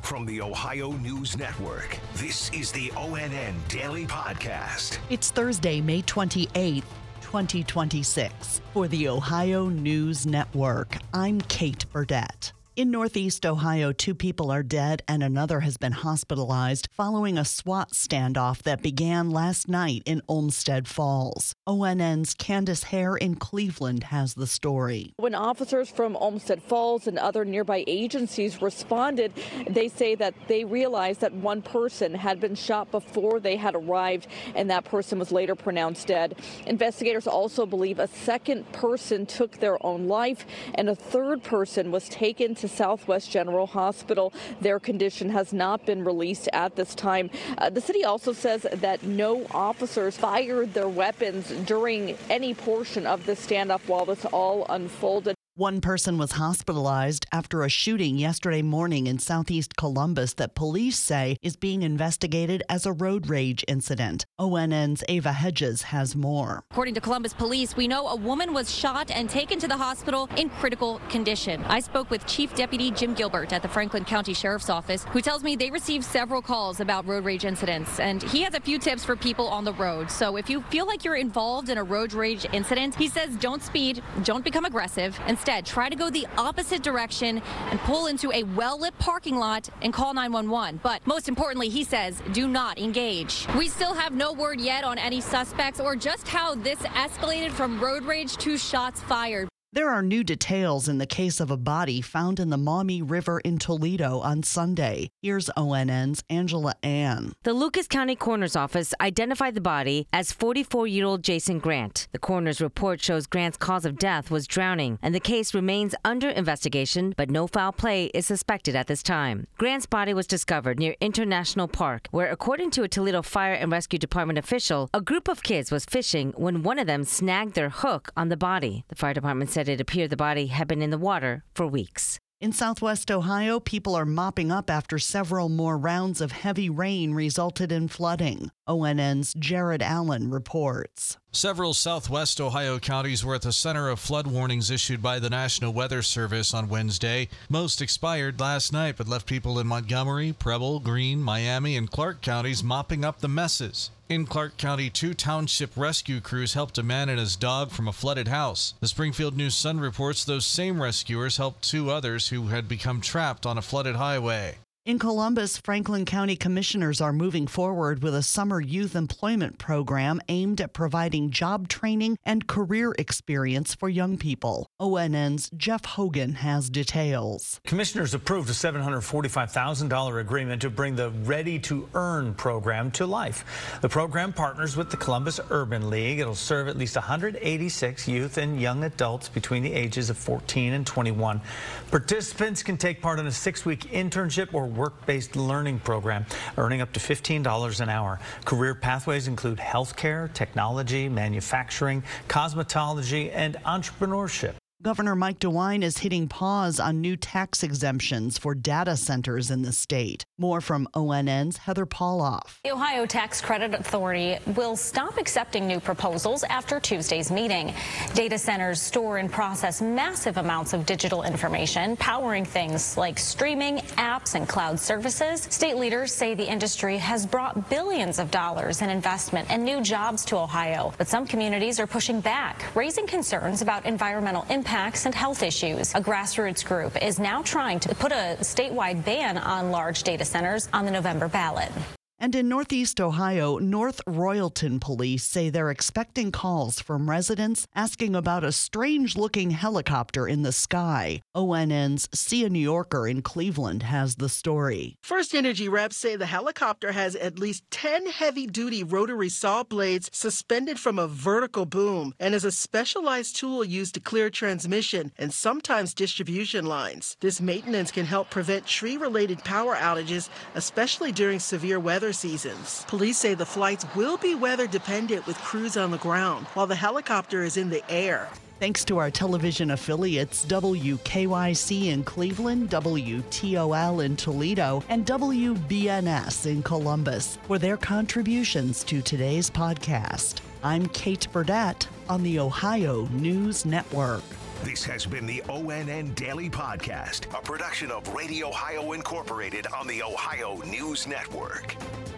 From the Ohio News Network, this is the ONN Daily Podcast. It's Thursday, May 28th, 2026. For the Ohio News Network, I'm Kate Burdett. In Northeast Ohio, 2 people are dead and another has been hospitalized following a SWAT standoff that began last night in Olmsted Falls. ONN's Candace Hare in Cleveland has the story. When officers from Olmsted Falls and other nearby agencies responded, they say that they realized that one person had been shot before they had arrived, and that person was later pronounced dead. Investigators also believe a second person took their own life, and a third person was taken to Southwest General Hospital. Their condition has not been released at this time. The city also says that no officers fired their weapons during any portion of the standoff while this all unfolded. One person was hospitalized after a shooting yesterday morning in southeast Columbus that police say is being investigated as a road rage incident. ONN's Ava Hedges has more. According to Columbus police, we know a woman was shot and taken to the hospital in critical condition. I spoke with Chief Deputy Jim Gilbert at the Franklin County Sheriff's Office, who tells me they received several calls about road rage incidents, and he has a few tips for people on the road. So if you feel like you're involved in a road rage incident, he says don't speed, don't become aggressive. Instead, try to go the opposite direction and pull into a well-lit parking lot and call 911. But most importantly, he says, do not engage. We still have no word yet on any suspects or just how this escalated from road rage to shots fired. There are new details in the case of a body found in the Maumee River in Toledo on Sunday. Here's ONN's Angela Ann. The Lucas County Coroner's Office identified the body as 44-year-old Jason Grant. The coroner's report shows Grant's cause of death was drowning, and the case remains under investigation, but no foul play is suspected at this time. Grant's body was discovered near International Park, where, according to a Toledo Fire and Rescue Department official, a group of kids was fishing when one of them snagged their hook on the body. The fire department said it appeared the body had been in the water for weeks. In Southwest Ohio, people are mopping up after several more rounds of heavy rain resulted in flooding. ONN's Jared Allen reports. Several Southwest Ohio counties were at the center of flood warnings issued by the National Weather Service on Wednesday. Most expired last night, but left people in Montgomery, Preble, Greene, Miami, and Clark counties mopping up the messes. In Clark County, 2 township rescue crews helped a man and his dog from a flooded house. The Springfield News-Sun reports those same rescuers helped 2 others who had become trapped on a flooded highway. In Columbus, Franklin County commissioners are moving forward with a summer youth employment program aimed at providing job training and career experience for young people. ONN's Jeff Hogan has details. Commissioners approved a $745,000 agreement to bring the Ready to Earn program to life. The program partners with the Columbus Urban League. It'll serve at least 186 youth and young adults between the ages of 14 and 21. Participants can take part in a 6-week internship or work-based learning program, earning up to $15 an hour. Career pathways include healthcare, technology, manufacturing, cosmetology, and entrepreneurship. Governor Mike DeWine is hitting pause on new tax exemptions for data centers in the state. More from ONN's Heather Pauloff. The Ohio Tax Credit Authority will stop accepting new proposals after Tuesday's meeting. Data centers store and process massive amounts of digital information, powering things like streaming, apps, and cloud services. State leaders say the industry has brought billions of dollars in investment and new jobs to Ohio. But some communities are pushing back, raising concerns about environmental impacts and health issues. A grassroots group is now trying to put a statewide ban on large data centers on the November ballot. And in Northeast Ohio, North Royalton police say they're expecting calls from residents asking about a strange-looking helicopter in the sky. ONN's Sia New Yorker in Cleveland has the story. First Energy reps say the helicopter has at least 10 heavy-duty rotary saw blades suspended from a vertical boom and is a specialized tool used to clear transmission and sometimes distribution lines. This maintenance can help prevent tree-related power outages, especially during severe weather seasons. Police say the flights will be weather dependent with crews on the ground while the helicopter is in the air. Thanks to our television affiliates WKYC in Cleveland, WTOL in Toledo, and WBNS in Columbus for their contributions to today's podcast. I'm Kate Burdett on the Ohio News Network. This has been the ONN Daily Podcast, a production of Radio Ohio Incorporated on the Ohio News Network.